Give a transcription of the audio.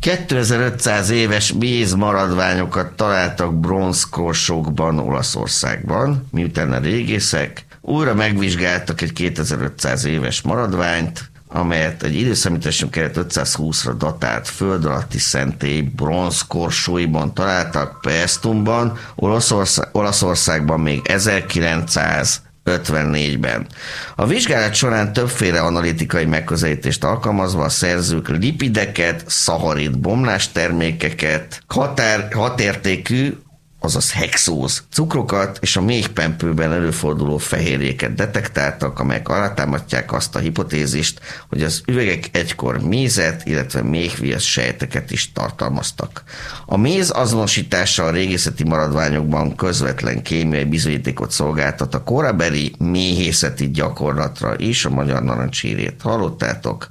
2500 éves méz maradványokat találtak bronzkorsókban Olaszországban, miután a régészek újra megvizsgáltak egy 2500 éves maradványt, amelyet egy időszámításunk keret 520-ra datált föld alatti szentély bronzkorsóiban találtak Paestumban, Olaszországban még 1954-ben. A vizsgálat során többféle analitikai megközelítést alkalmazva a szerzők lipideket, szacharid bomlástermékeket, hatértékű, azaz hexóz cukrokat és a méhpempőben előforduló fehérjéket detektáltak, amelyek alátámasztják azt a hipotézist, hogy az üvegek egykor mézet, illetve méhviasz sejteket is tartalmaztak. A méz azonosítása a régészeti maradványokban közvetlen kémiai bizonyítékot szolgáltat a korabeli méhészeti gyakorlatra is, a magyar narancsírét hallottátok.